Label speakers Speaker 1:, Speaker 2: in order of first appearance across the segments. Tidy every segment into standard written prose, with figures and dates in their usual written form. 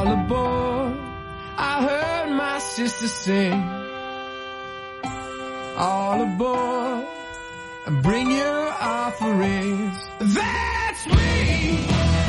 Speaker 1: all aboard. I heard my sister sing. All aboard and bring your offerings. That's me.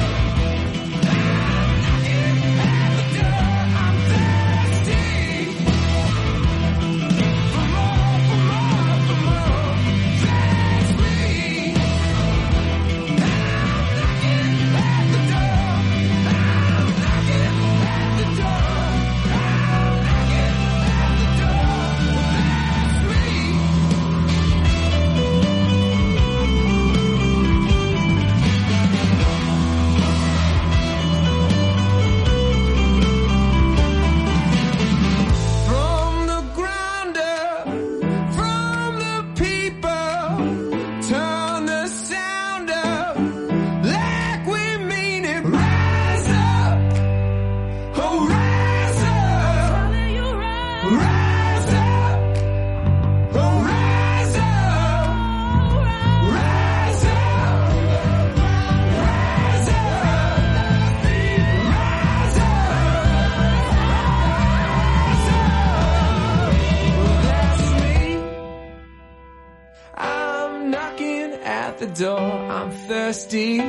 Speaker 1: Door, I'm thirsty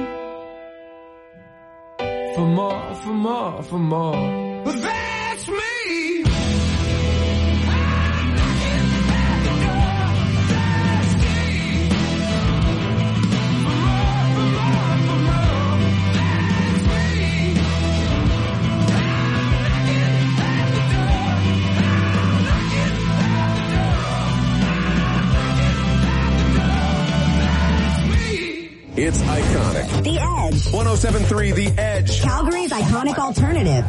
Speaker 1: for more, for more, for more. But that's me.
Speaker 2: It's iconic.
Speaker 3: The Edge.
Speaker 2: 107.3 The Edge.
Speaker 3: Calgary's iconic alternative.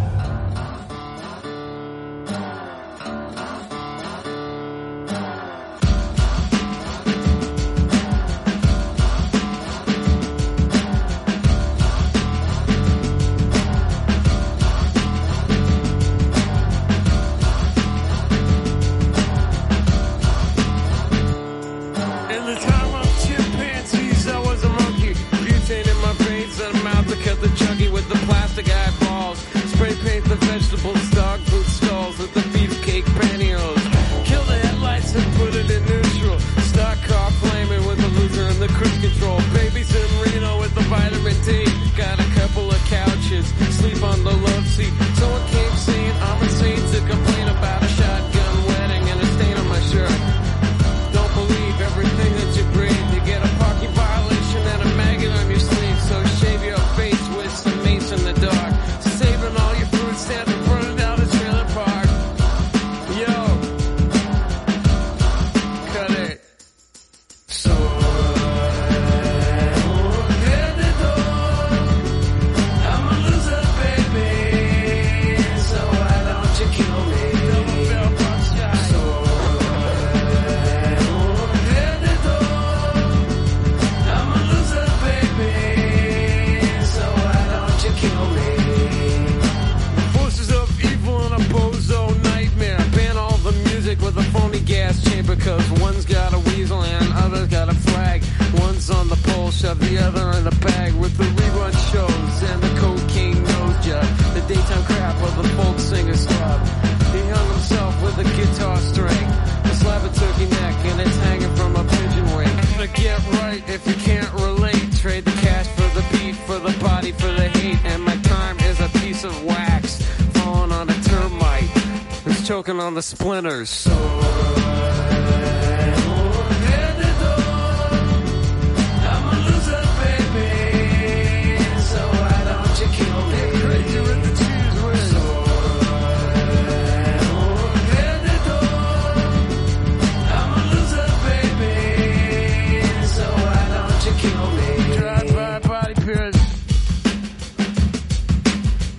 Speaker 4: On the splinters.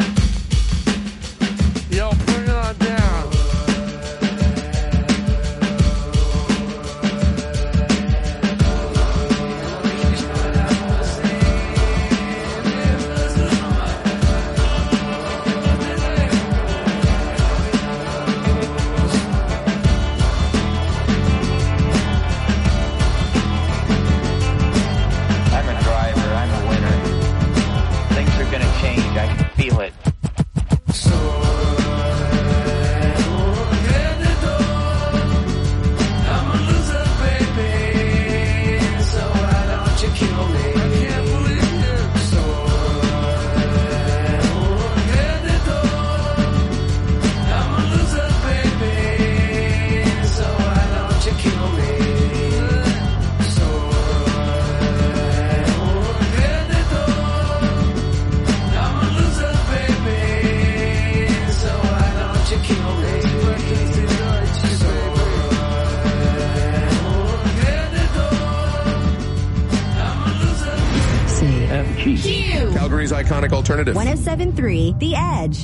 Speaker 1: Yo, bring it on down.
Speaker 2: Cincinnati's Iconic Alternative.
Speaker 3: 107.3 The Edge.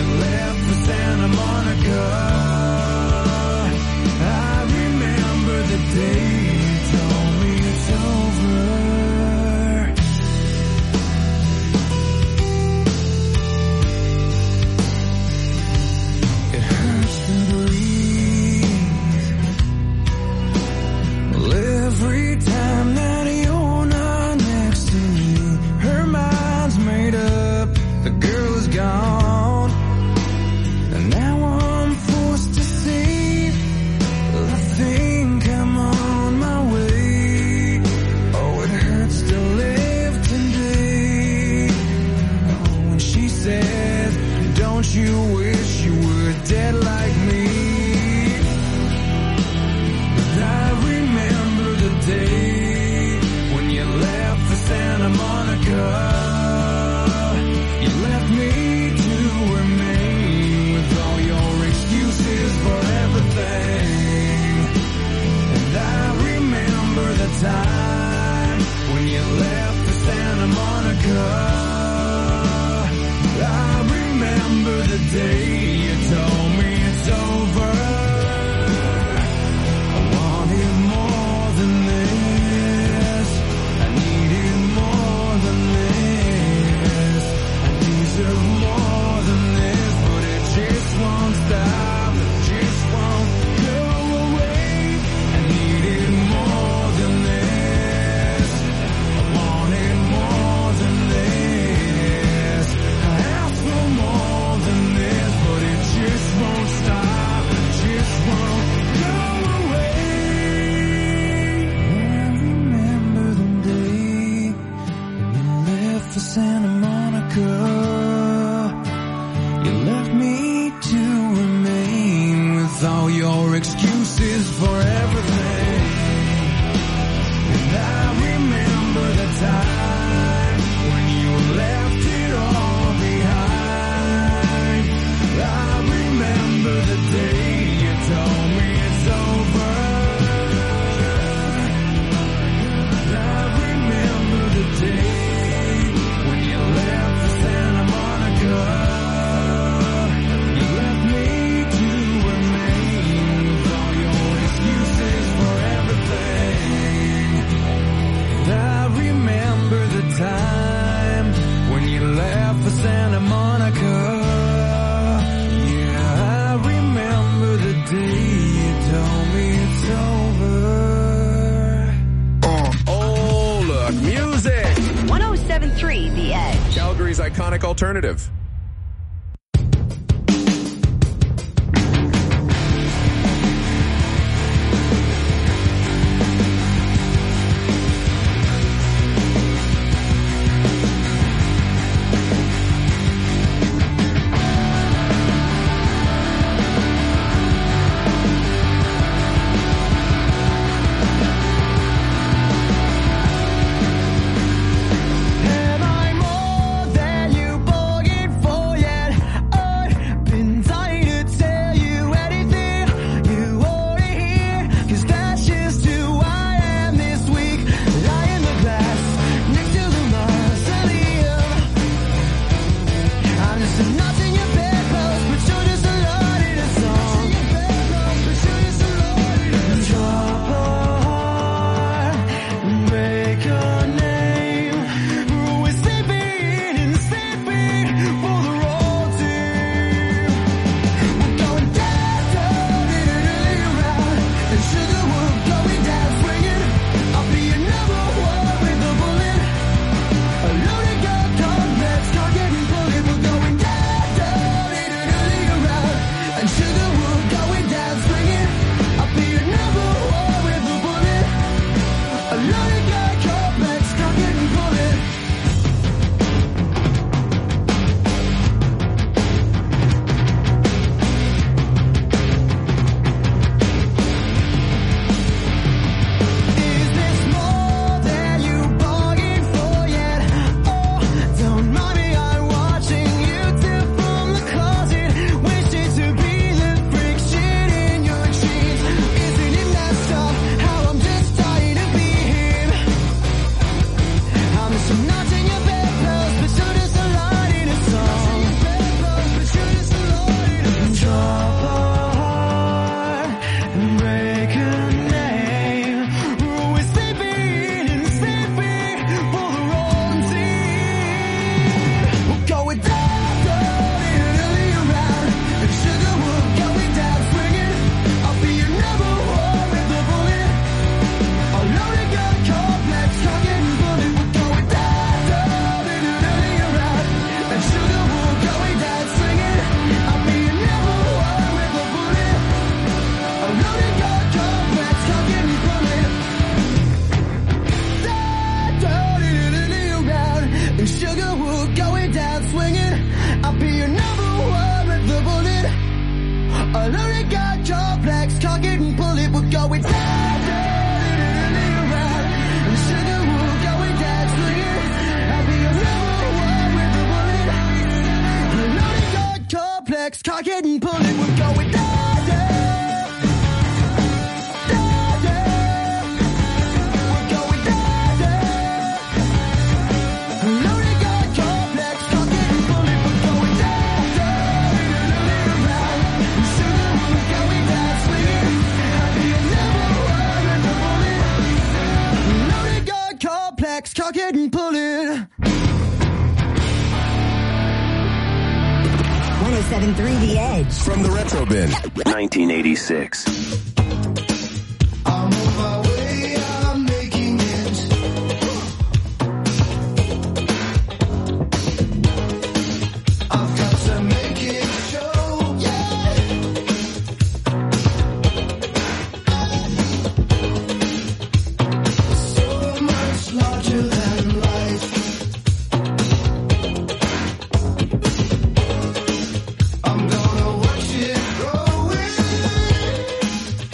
Speaker 1: I remember
Speaker 2: Iconic Alternative.
Speaker 5: Cock it and pull it.
Speaker 3: 107.3 The Edge.
Speaker 2: From the Retro Bin.
Speaker 6: 1986.
Speaker 5: I'm on my way, I'm making it. I've got to make it show, yeah. So much larger than life. I'm gonna watch it growing.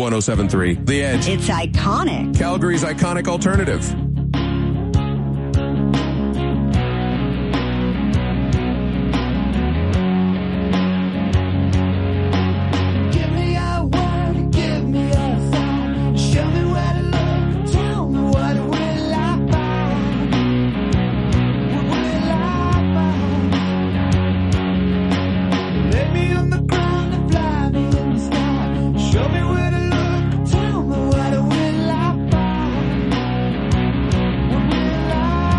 Speaker 2: 107.3 The Edge.
Speaker 3: It's iconic.
Speaker 2: Calgary's iconic alternative.
Speaker 5: Give me a word, give me a sign. Show me where to look, tell me what will I find? What will I find? Lay me on the ground and fly me in the sky. Show me where to look, tell me what will I find? What will I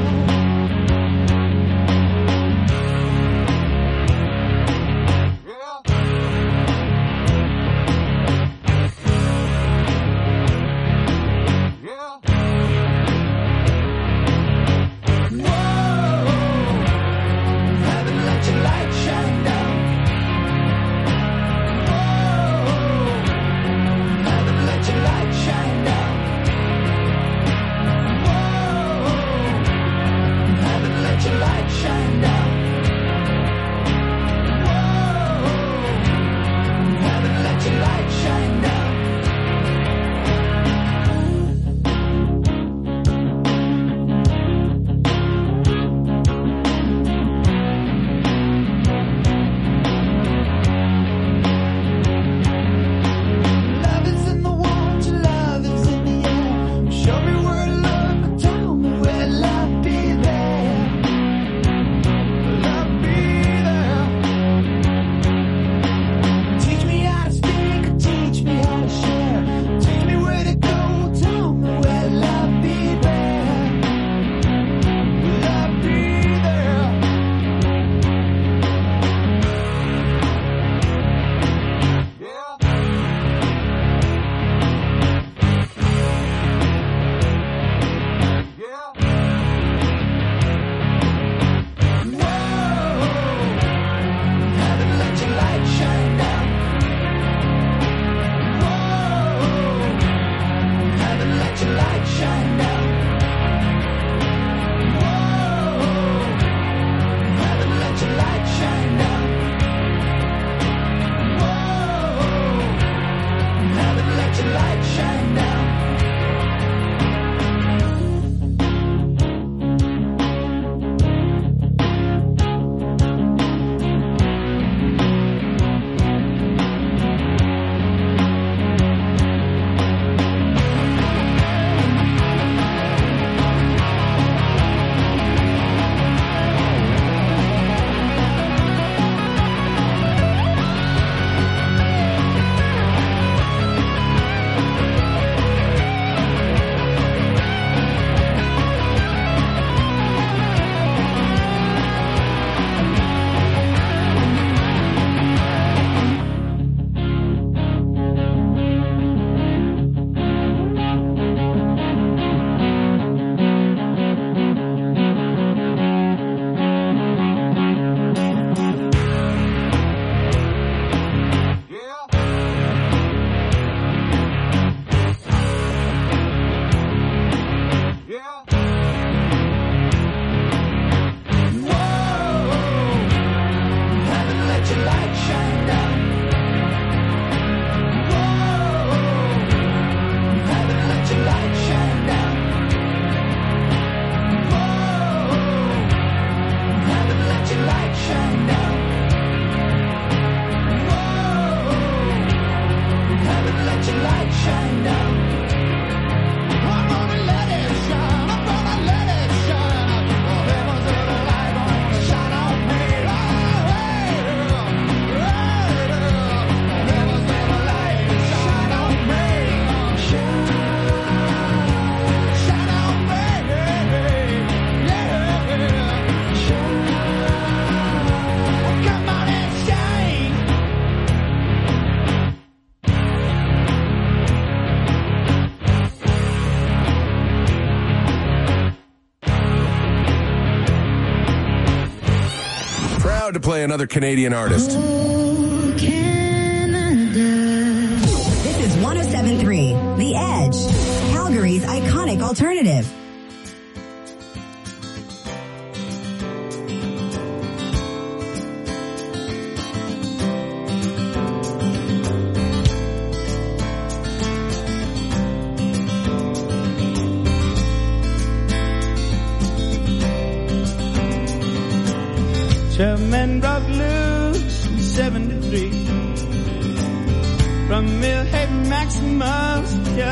Speaker 5: Haven't let your light shine down. Haven't let your light shine down. Haven't let your light shine down. Haven't let your light shine down. Love is in the water, love is in the air. Show me where to look, tell me where love be there. Love be there. Teach me how to speak, teach me how to share. Teach me where to go, tell me where love be there. Love be there. Haven't let your light shine down. Haven't let your light shine down. Haven't let your light shine down. Haven't let your light shine down. Haven't let your light shine down. Haven't let your light shine down. Haven't let your light shine down. Haven't let your light shine down. I'm gonna let it shine. I'm gonna let it shine. Oh, heaven's gonna light on, shine on me. Oh, heaven's gonna light, shine on me. Shine on me. Yeah. Shine. Oh, come on and shine.
Speaker 2: Proud to play another Canadian artist.
Speaker 3: This is 107.3 The Edge, Calgary's iconic alternative.
Speaker 5: from Millhaven Maximus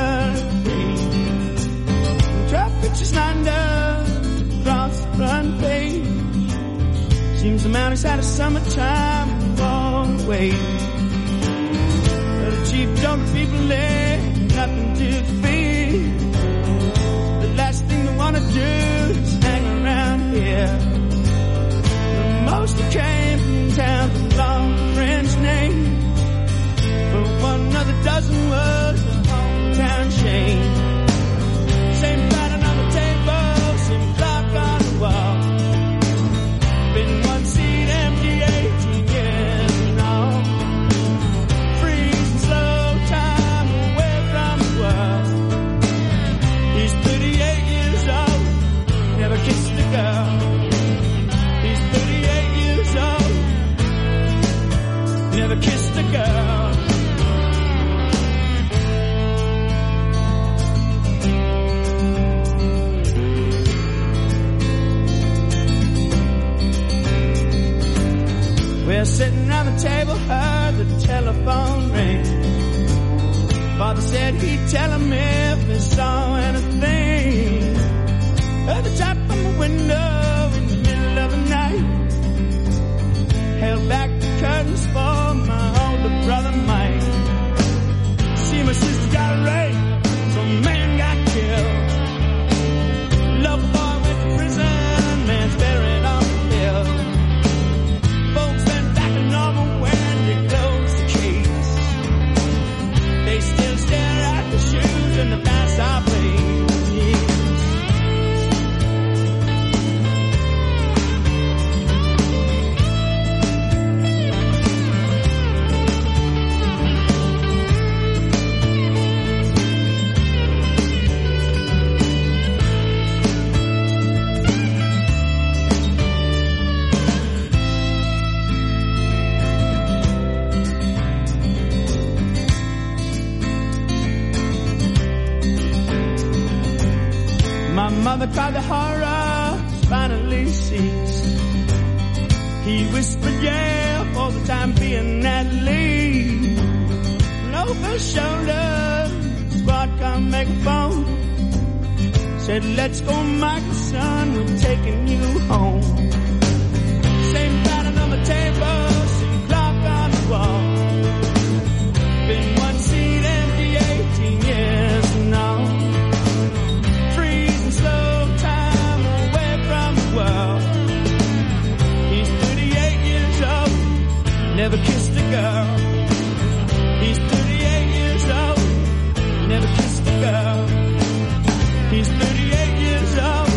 Speaker 5: drop pictures lined up across the front page. Seems the mountains had a summertime long way. But the chief told the people there nothing to fear. The last thing they want to do is hang around here. Most that came from town with a long French name, but one other dozen was the hometown chain. Same pattern on the table, same clock on the wall. Been one seat empty 18 years now. Freezing slow time away from the world. He's 38 years old, never kissed a girl. Never kissed a girl. We're sitting around the table, heard the telephone ring. Father said he'd tell him if he saw anything. Heard the tap on the window in the middle of the night. Held back the curtains for my older brother Mike. See, my sister got raped, some man got killed. Love boy went to prison, man's buried on the hill. Folks went back to normal when they closed the case. They still stare at the shoes and the mass I played. Mother cried, the horror finally ceased. He whispered, yeah, for the time being at least. And over his shoulder, squad come make a phone. Said, let's go, Michael, son, we're taking you home. Same pattern on the table, same clock on the wall. Been one seat empty 18 years now. He's 38 years old, never kissed a girl. He's 38 years old, never kissed a girl. He's 38 years old,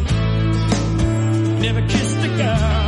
Speaker 5: never kissed a girl.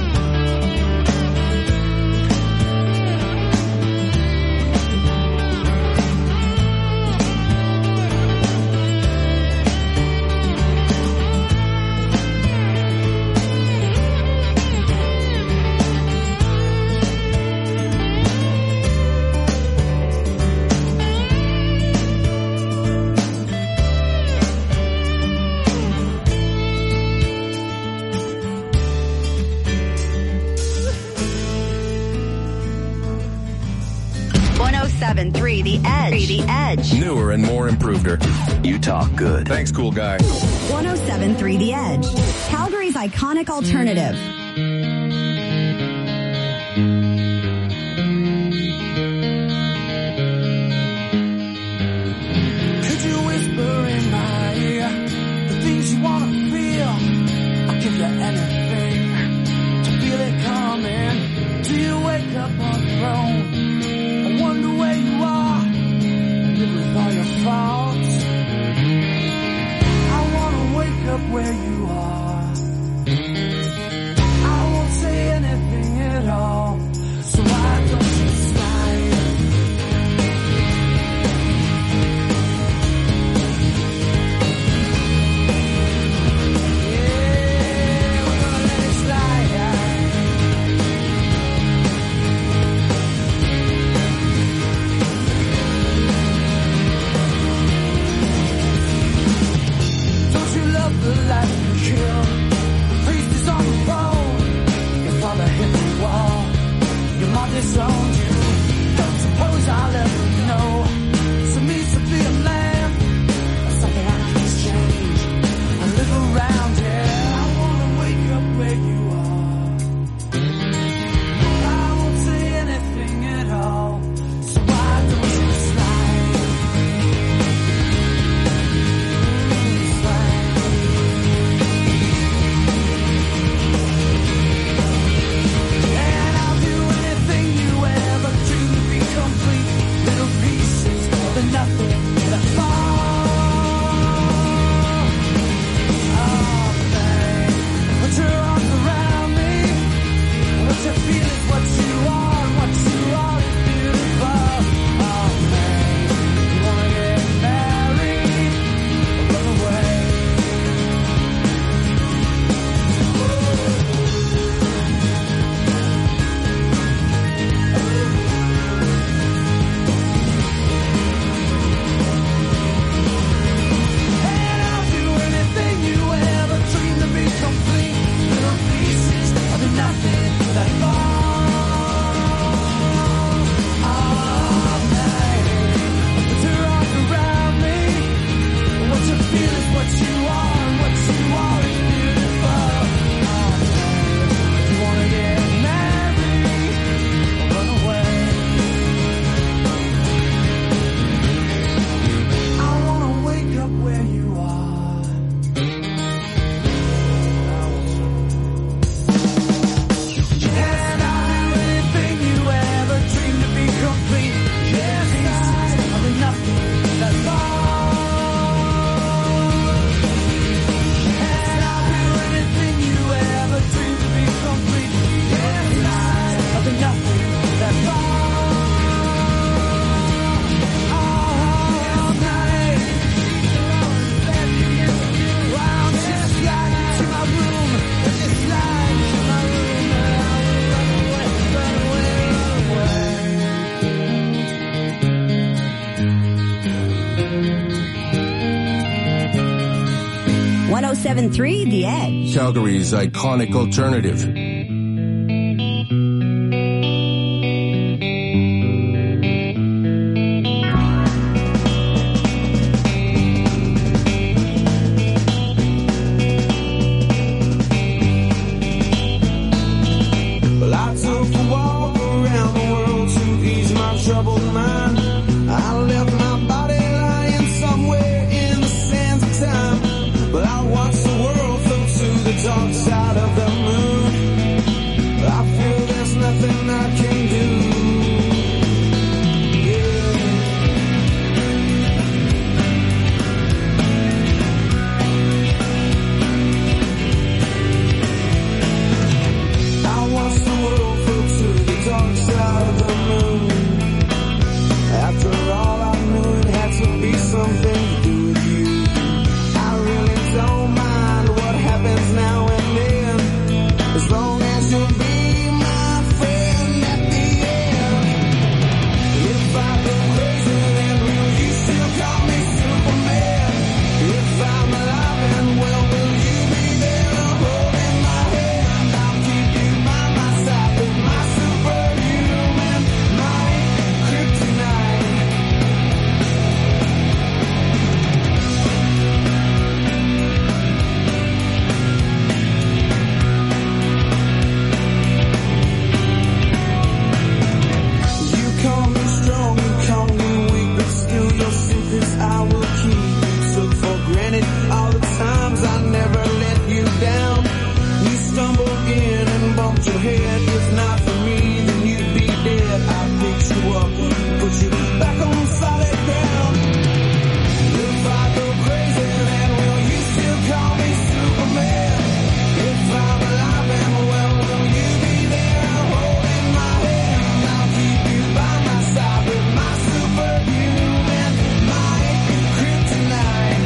Speaker 3: The Edge.
Speaker 2: Newer and more improveder.
Speaker 6: You talk good.
Speaker 2: Thanks, cool guy.
Speaker 3: 107.3 The Edge. Calgary's iconic alternative.
Speaker 5: Could you whisper in my ear the things you want to feel? I'll give you anything to feel it coming. Do you wake up on your own? Wonder where you are, live with all your faults. I wanna wake up where you are. I won't say anything at all, so why don't you slide? Yeah, we're gonna let it slide. The life you kill, the priest is on the phone. Your father hit the wall, your mom disowned you. Don't suppose I'll ever
Speaker 3: 107.3 The Edge.
Speaker 2: Calgary's iconic alternative.
Speaker 5: Well, I took a walk around the world to ease my troubled mind. I left my body lying somewhere in the sands of time. But I watched the world float to the dark side of the moon. I feel there's nothing I can do. I watched the world float to the dark side of the moon. After all, I knew it had to be something to do with you. I really don't mind what happens now and then, as long as you'll be my friend at the end. If I go crazy, then will you still call me Superman? If I'm alive and well, will you be there holding my hand? I'll keep you by my side with my superhuman might, kryptonite. You call me strong, you call me weak, but still your secrets I will keep. Took for granted all the times I never let you down. You stumbled in and bumped your head. If not for me, then you'd be dead. I picked you up, put you back on solid ground. If I go crazy, then will you still call me Superman? If I'm alive and well, will you be there holding my hand? I'll keep you by my side with my superhuman might, kryptonite.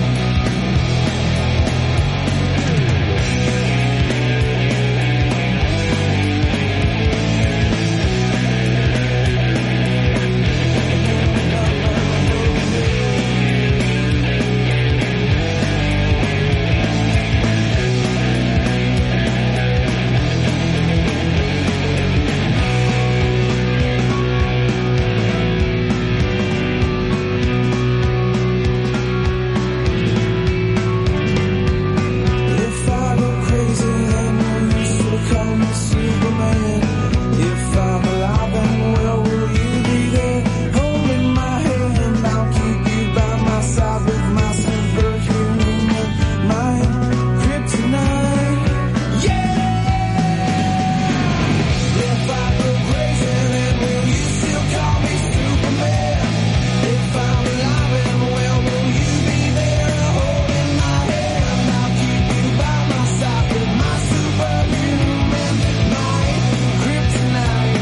Speaker 5: If I go crazy, then will you still call me Superman? If I'm alive and well, will you be there holding my hand? I'll keep you by my side with my superhuman mind, kryptonite. Yeah! If I go crazy, then will you still call me Superman? If I'm alive and well, will you be there holding my hand? I'll keep you by my side with my superhuman might, kryptonite.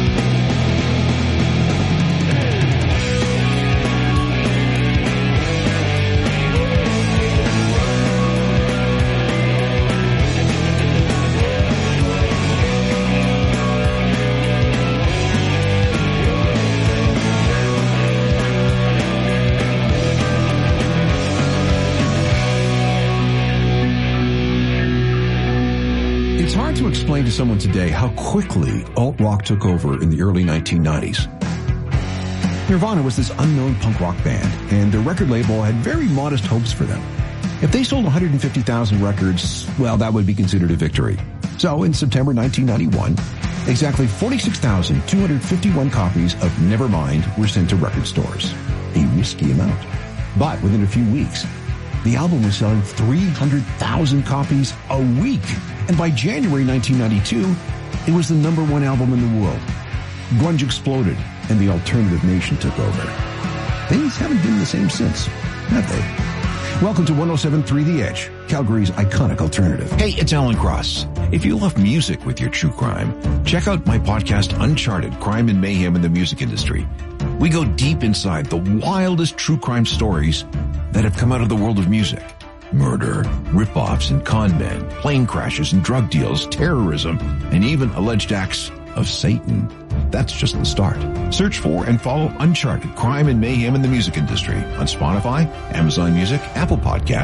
Speaker 7: It's hard to explain to someone today how quickly alt-rock took over in the early 1990s. Nirvana was this unknown punk rock band, and their record label had very modest hopes for them. If they sold 150,000 records, well, that would be considered a victory. So in September 1991, exactly 46,251 copies of Nevermind were sent to record stores. A risky amount. But within a few weeks, the album was selling 300,000 copies a week. And by January 1992, it was the #1 album in the world. Grunge exploded, and the alternative nation took over. Things haven't been the same since, have they? Welcome to 107.3 The Edge, Calgary's iconic alternative. Hey, it's Alan Cross. If you love music with your true crime, check out my podcast Uncharted, Crime and Mayhem in the Music Industry. We go deep inside the wildest true crime stories that have come out of the world of music. Murder, rip-offs and con men, plane crashes and drug deals, terrorism, and even alleged acts of Satan. That's just the start. Search for and follow Uncharted, Crime and Mayhem in the Music Industry on Spotify, Amazon Music, Apple Podcasts,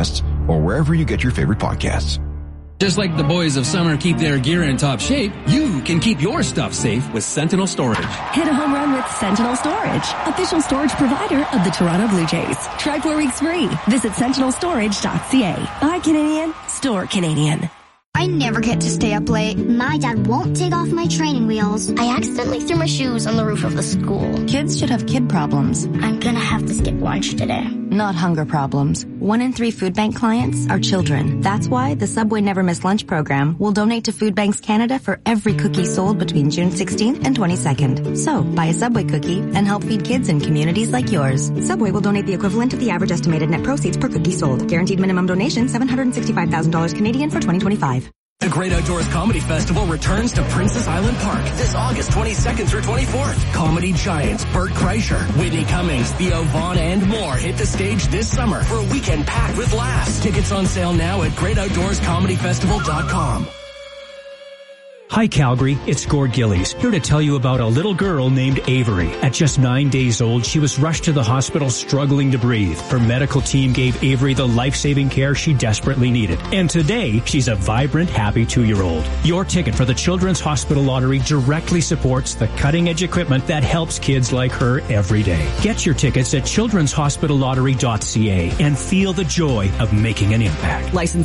Speaker 7: or wherever you get your favorite podcasts.
Speaker 8: Just like the boys of summer keep their gear in top shape, you can keep your stuff safe with Sentinel Storage.
Speaker 9: Hit a home run with Sentinel Storage, official storage provider of the Toronto Blue Jays. Try 4 weeks free. Visit sentinelstorage.ca. Buy Canadian, store Canadian.
Speaker 10: I never get to stay up late. My dad won't take off my training wheels. I accidentally threw my shoes on the roof of the school.
Speaker 11: Kids should have kid problems.
Speaker 10: I'm gonna have to skip lunch today.
Speaker 11: Not hunger problems. 1 in 3 food bank clients are children. That's why the Subway Never Miss Lunch program will donate to Food Banks Canada for every cookie sold between June 16th and 22nd. So, buy a Subway cookie and help feed kids in communities like yours. Subway will donate the equivalent of the average estimated net proceeds per cookie sold. Guaranteed minimum donation $765,000 Canadian for 2025.
Speaker 8: The Great Outdoors Comedy Festival returns to Princess Island Park this August 22nd through 24th. Comedy giants Bert Kreischer, Whitney Cummings, Theo Vaughn, and more hit the stage this summer for a weekend packed with laughs. Tickets on sale now at greatoutdoorscomedyfestival.com.
Speaker 12: Hi Calgary, it's Gord Gillies, here to tell you about a little girl named Avery. At just 9 days old, she was rushed to the hospital struggling to breathe. Her medical team gave Avery the life-saving care she desperately needed. And today, she's a vibrant, happy 2-year-old. Your ticket for the Children's Hospital Lottery directly supports the cutting-edge equipment that helps kids like her every day. Get your tickets at children'shospitallottery.ca and feel the joy of making an impact.
Speaker 13: License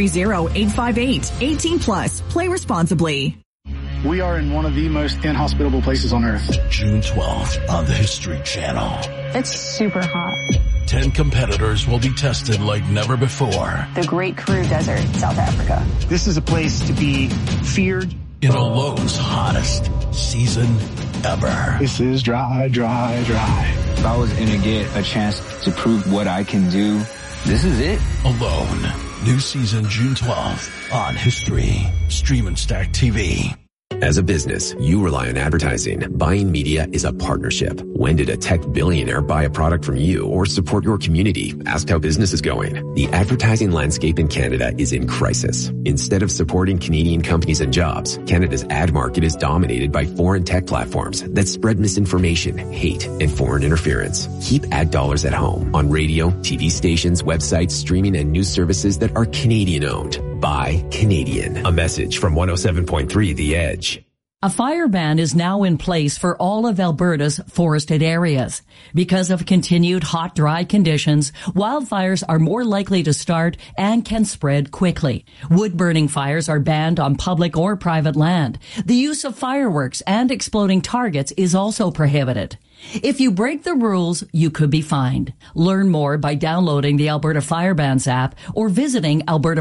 Speaker 13: 730-858. 18 plus. Play responsibly.
Speaker 14: We are in one of the most inhospitable places on earth.
Speaker 15: June 12th on the History Channel.
Speaker 16: It's super hot.
Speaker 15: 10 competitors will be tested like never before.
Speaker 16: The Great Karoo Desert, South Africa.
Speaker 14: This is a place to be feared.
Speaker 15: In a Lowe's hottest season ever.
Speaker 14: This is dry, dry, dry.
Speaker 17: If I was going to get a chance to prove what I can do, this is it.
Speaker 15: Alone. New season June 12th on History. Stream and Stack TV.
Speaker 18: As a business, you rely on advertising. Buying media is a partnership. When did a tech billionaire buy a product from you or support your community? Ask how business is going. The advertising landscape in Canada is in crisis. Instead of supporting Canadian companies and jobs, Canada's ad market is dominated by foreign tech platforms that spread misinformation, hate, and foreign interference. Keep ad dollars at home on radio, TV stations, websites, streaming, and news services that are Canadian-owned. Buy Canadian. A message from 107.3 The Edge.
Speaker 19: A fire ban is now in place for all of Alberta's forested areas. Because of continued hot, dry conditions, wildfires are more likely to start and can spread quickly. Wood-burning fires are banned on public or private land. The use of fireworks and exploding targets is also prohibited. If you break the rules, you could be fined. Learn more by downloading the Alberta Fire Bans app or visiting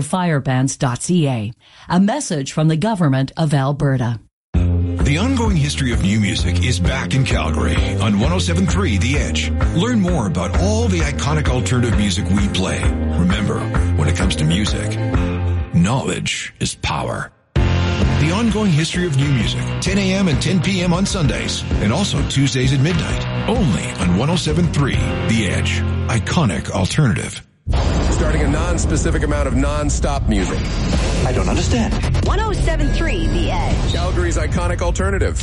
Speaker 19: albertafirebans.ca. A message from the Government of Alberta.
Speaker 7: The ongoing history of new music is back in Calgary on 107.3 The Edge. Learn more about all the iconic alternative music we play. Remember, when it comes to music, knowledge is power. The ongoing history of new music, 10 a.m. and 10 p.m. on Sundays, and also Tuesdays at midnight, only on 107.3 The Edge. Iconic alternative.
Speaker 2: Starting a non-specific amount of non-stop music.
Speaker 20: I don't understand.
Speaker 3: 107.3 The Edge.
Speaker 2: Calgary's iconic alternative.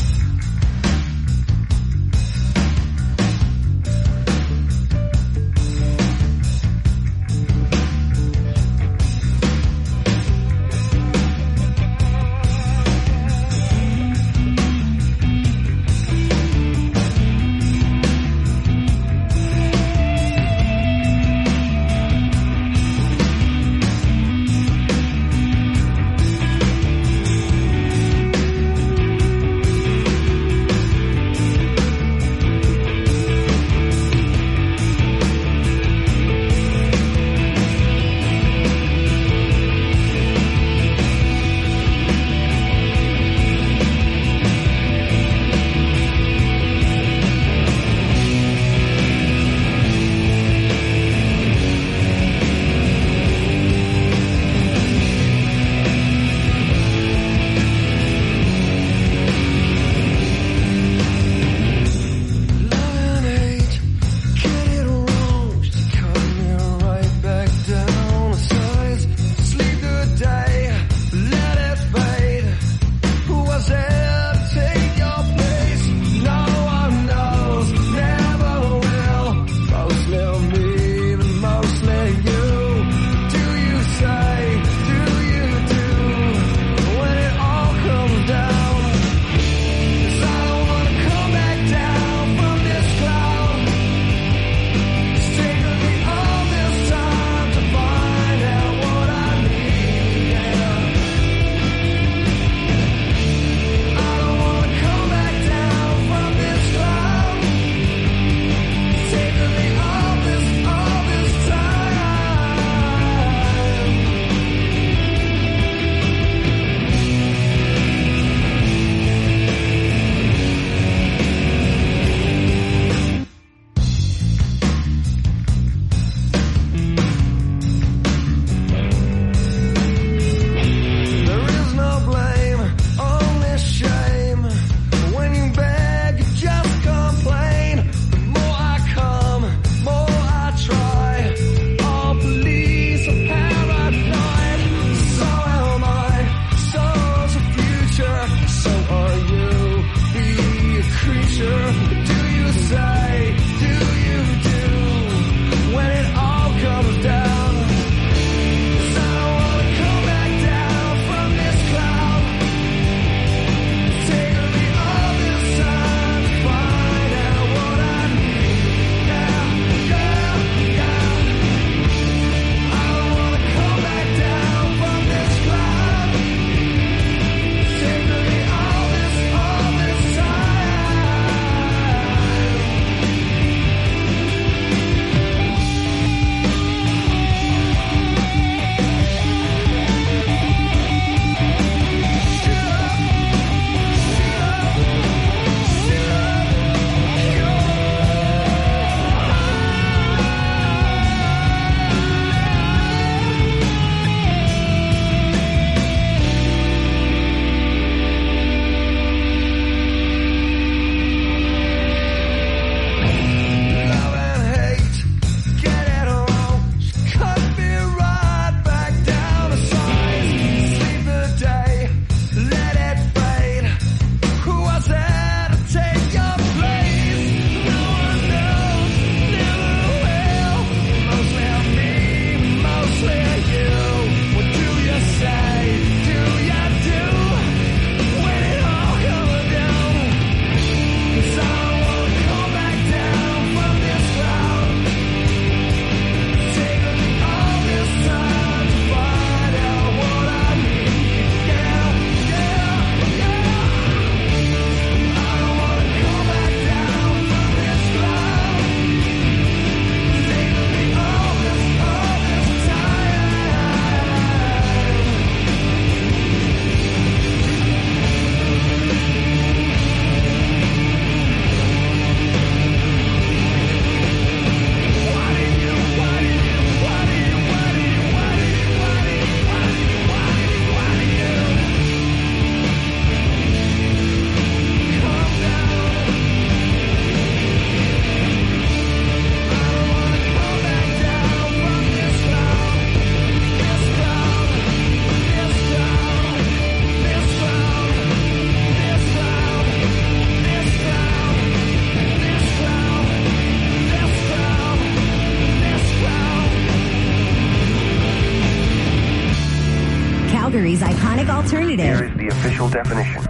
Speaker 3: iconic alternative.
Speaker 6: Here is the official definition.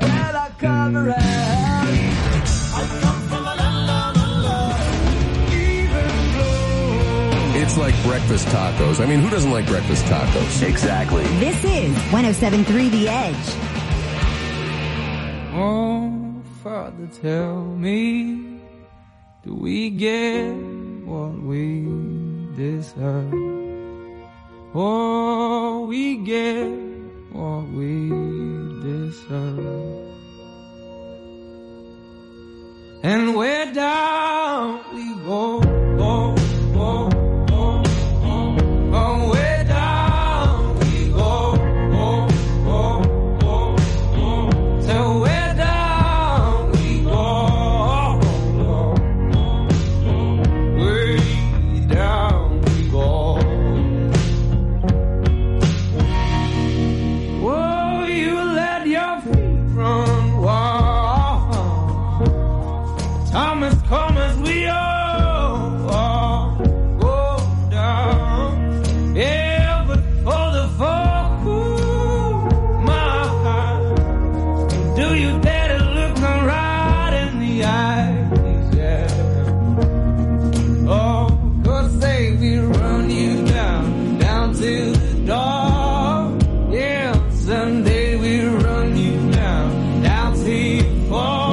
Speaker 2: It's like breakfast tacos. I mean, who doesn't like breakfast tacos?
Speaker 6: Exactly.
Speaker 3: This is 107.3 The Edge.
Speaker 1: Oh, Father, tell me, do we get what we deserve? Oh, we get what we deserve. And where down we go, oh, oh, oh, oh, oh, where down we go, oh, oh, oh, oh, so where down we go, oh, oh, oh, way down we go. Oh, you let your feet run wild. Time has come as we all go down. Yeah, but for the folk who mind, do you dare to look them right in the eyes? Yeah. Oh, 'cause say we run you down to the door. Yeah, someday we run you down till you fall.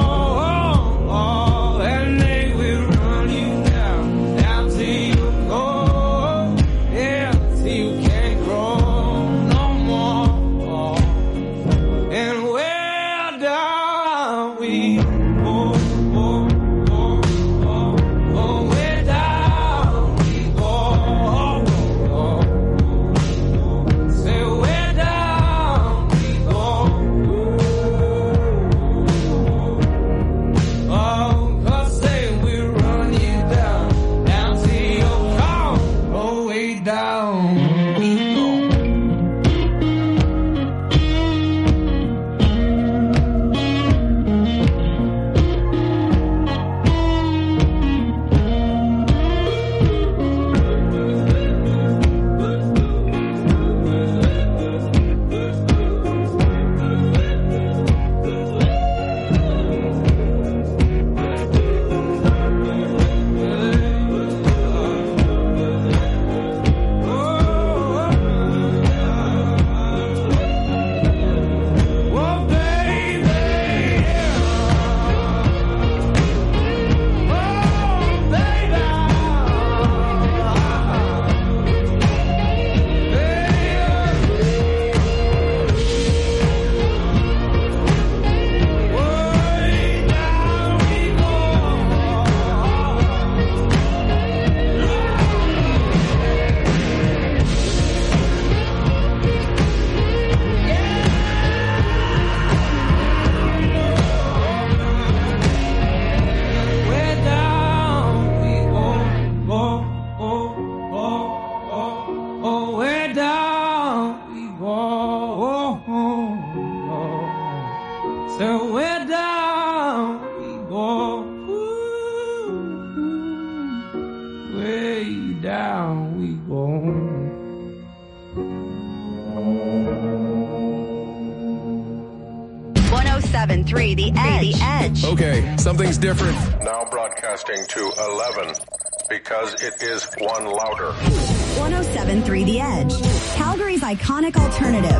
Speaker 1: Down we go.
Speaker 3: 107.3 The Edge.
Speaker 2: Okay, something's different.
Speaker 20: Now broadcasting to 11 because it is one louder.
Speaker 3: 107.3 The Edge. Calgary's iconic alternative.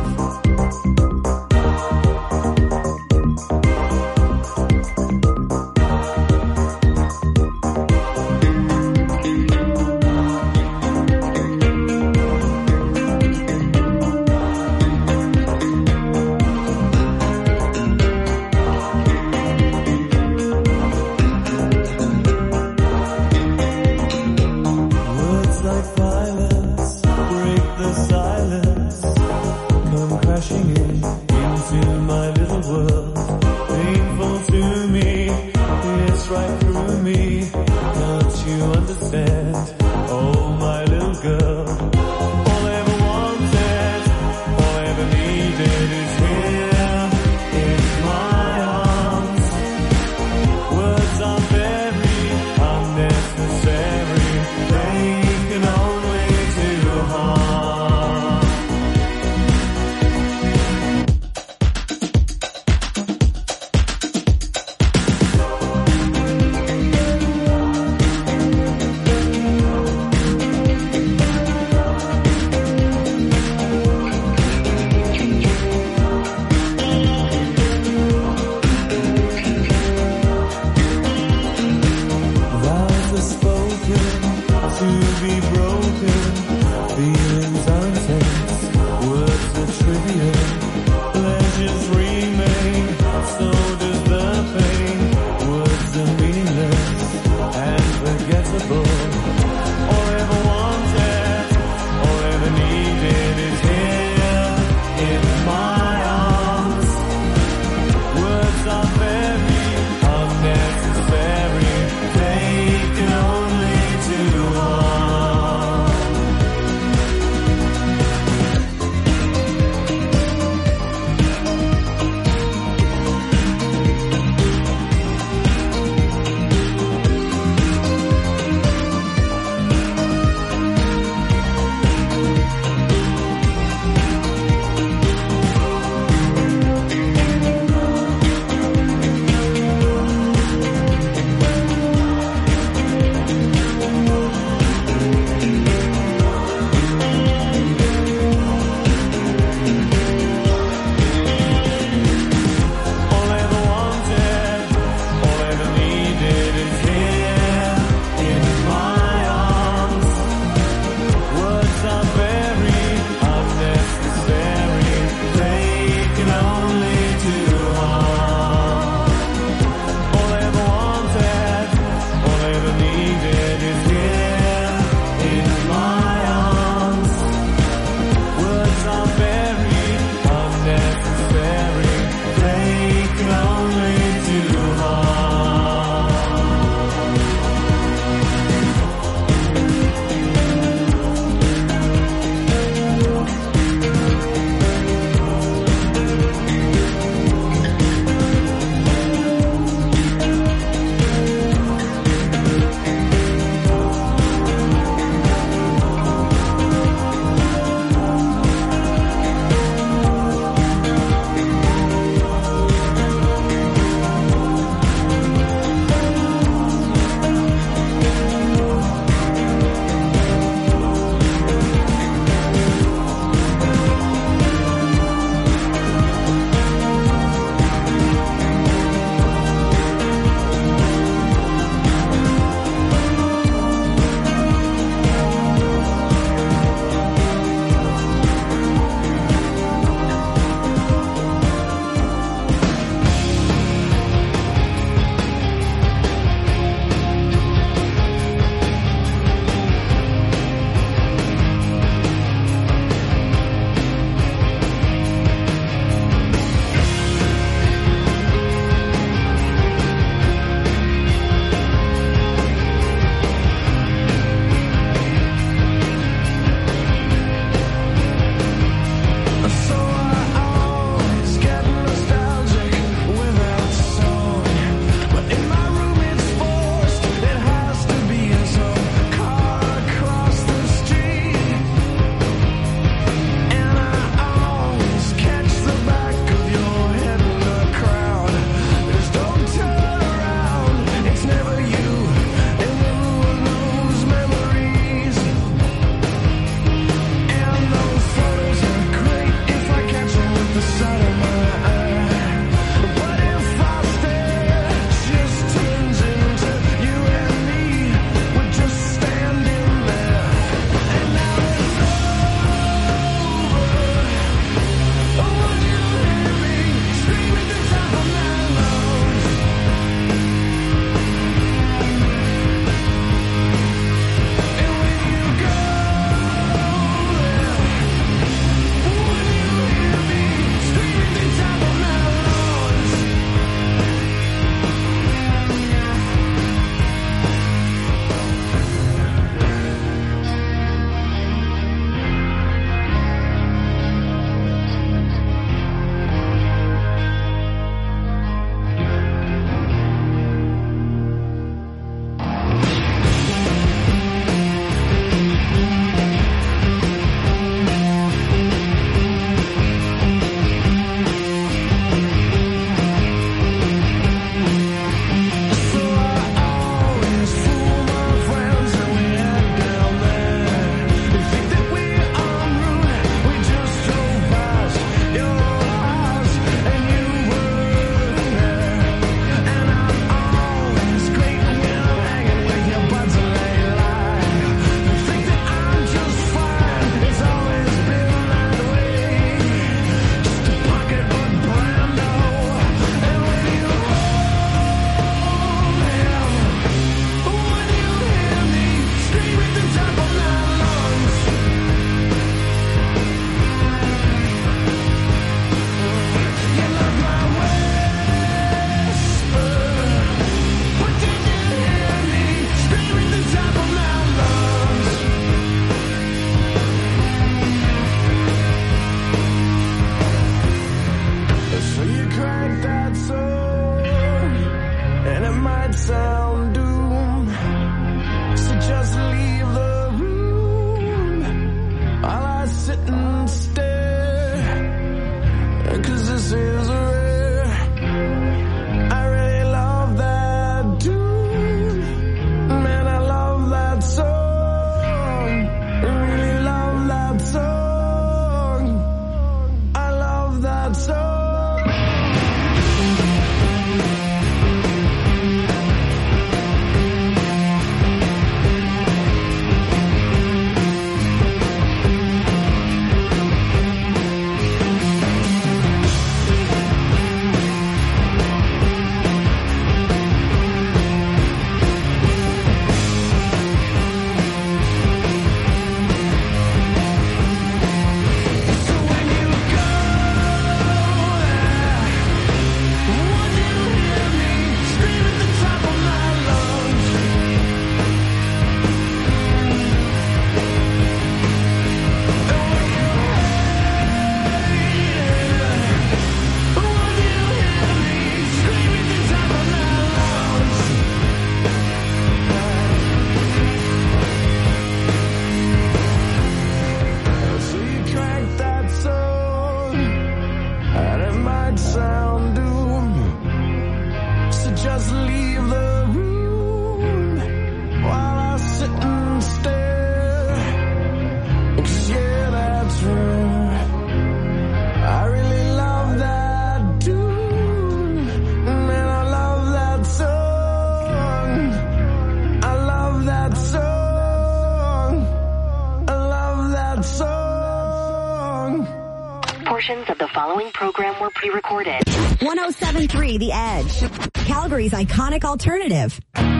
Speaker 9: Portions of the following program were pre-recorded.
Speaker 3: 107.3 The Edge. Calgary's iconic alternative.